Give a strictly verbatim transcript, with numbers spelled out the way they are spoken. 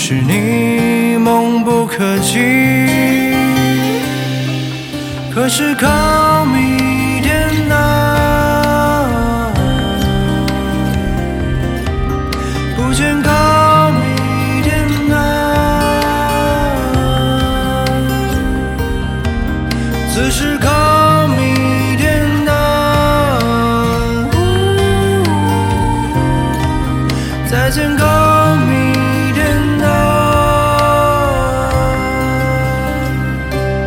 是你梦不可及，可是靠迷点难，不见靠